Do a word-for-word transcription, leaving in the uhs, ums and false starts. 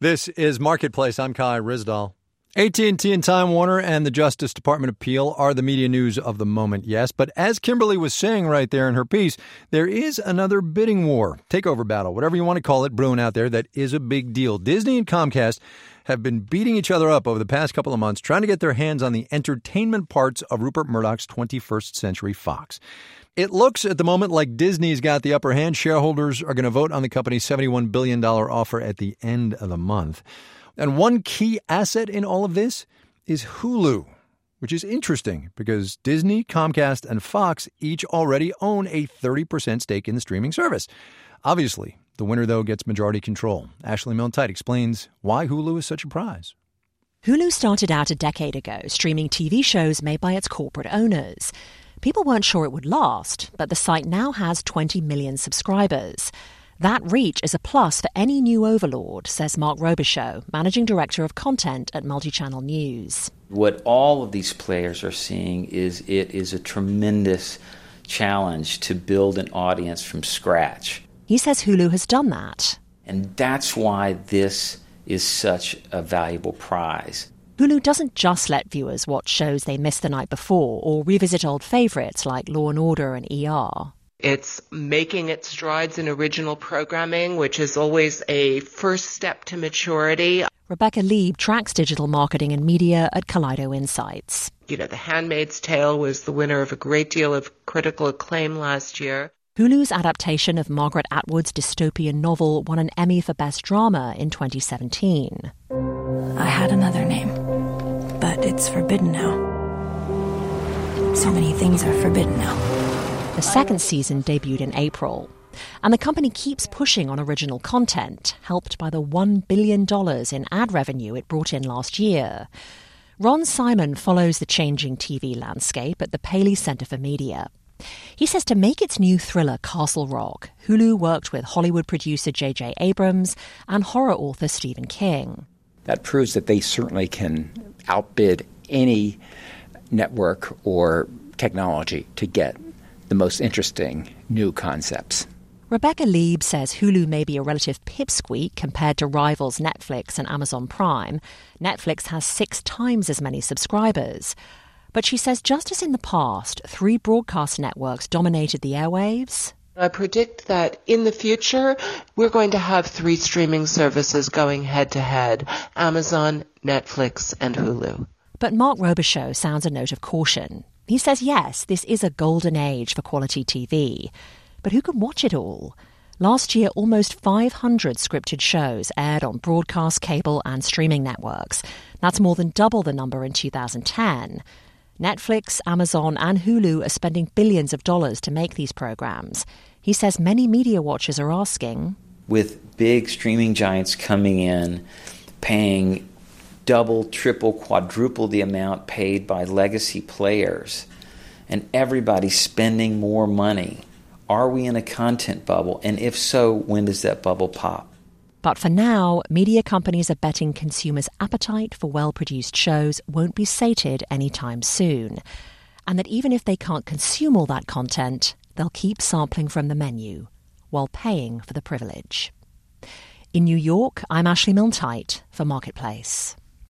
This is Marketplace. I'm Kai Ryssdal. A T and T and Time Warner and the Justice Department appeal are the media news of the moment, yes. But as Kimberly was saying right there in her piece, there is another bidding war, takeover battle, whatever you want to call it, brewing out there that is a big deal. Disney and Comcast have been beating each other up over the past couple of months, trying to get their hands on the entertainment parts of Rupert Murdoch's twenty-first Century Fox. It looks at the moment like Disney's got the upper hand. Shareholders are going to vote on the company's seventy-one billion dollars offer at the end of the month. And one key asset in all of this is Hulu, which is interesting because Disney, Comcast, and Fox each already own a thirty percent stake in the streaming service. Obviously, the winner, though, gets majority control. Ashley Milne-Tyte explains why Hulu is such a prize. Hulu started out a decade ago, streaming T V shows made by its corporate owners. People weren't sure it would last, but the site now has twenty million subscribers. That reach is a plus for any new overlord, says Mark Robichaux, Managing Director of Content at Multichannel News. What all of these players are seeing is it is a tremendous challenge to build an audience from scratch. He says Hulu has done that. And that's why this is such a valuable prize. Hulu doesn't just let viewers watch shows they missed the night before or revisit old favourites like Law and Order and E R. It's making its strides in original programming, which is always a first step to maturity. Rebecca Lieb tracks digital marketing and media at Kaleido Insights. You know, The Handmaid's Tale was the winner of a great deal of critical acclaim last year. Hulu's adaptation of Margaret Atwood's dystopian novel won an Emmy for Best Drama in twenty seventeen. I had another name, but it's forbidden now. So many things are forbidden now. The second season debuted in April. And the company keeps pushing on original content, helped by the one billion dollars in ad revenue it brought in last year. Ron Simon follows the changing T V landscape at the Paley Center for Media. He says to make its new thriller Castle Rock, Hulu worked with Hollywood producer J J Abrams and horror author Stephen King. That proves that they certainly can outbid any network or technology to get the most interesting new concepts. Rebecca Lieb says Hulu may be a relative pipsqueak compared to rivals Netflix and Amazon Prime. Netflix has six times as many subscribers. But she says just as in the past, three broadcast networks dominated the airwaves. I predict that in the future, we're going to have three streaming services going head-to-head, Amazon, Netflix, and Hulu. But Mark Robichaux sounds a note of caution. He says, yes, this is a golden age for quality T V. But who can watch it all? Last year, almost five hundred scripted shows aired on broadcast, cable, and streaming networks. That's more than double the number in two thousand ten. Netflix, Amazon, and Hulu are spending billions of dollars to make these programs. He says many media watchers are asking, with big streaming giants coming in, paying double, triple, quadruple the amount paid by legacy players, and everybody spending more money, are we in a content bubble? And if so, when does that bubble pop? But for now, media companies are betting consumers' appetite for well-produced shows won't be sated anytime soon. And that even if they can't consume all that content, they'll keep sampling from the menu while paying for the privilege. In New York, I'm Ashley Milne-Tyte for Marketplace.